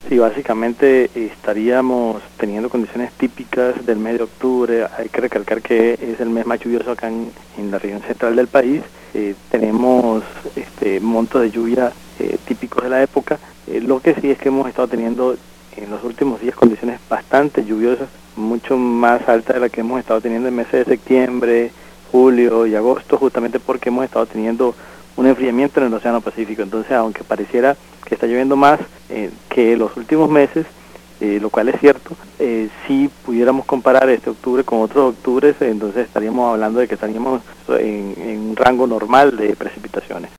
Sí, básicamente estaríamos teniendo condiciones típicas del mes de octubre. Hay que recalcar que es el mes más lluvioso acá en la región central del país. Tenemos montos de lluvia típicos de la época. Lo que sí es que hemos estado teniendo en los últimos días condiciones bastante lluviosas, mucho más altas de las que hemos estado teniendo en meses de septiembre, julio y agosto, justamente porque hemos estado teniendo un enfriamiento en el Océano Pacífico. Entonces, aunque pareciera que está lloviendo más que los últimos meses, lo cual es cierto, si pudiéramos comparar este octubre con otros octubres, entonces estaríamos hablando de que estaríamos en un rango normal de precipitaciones.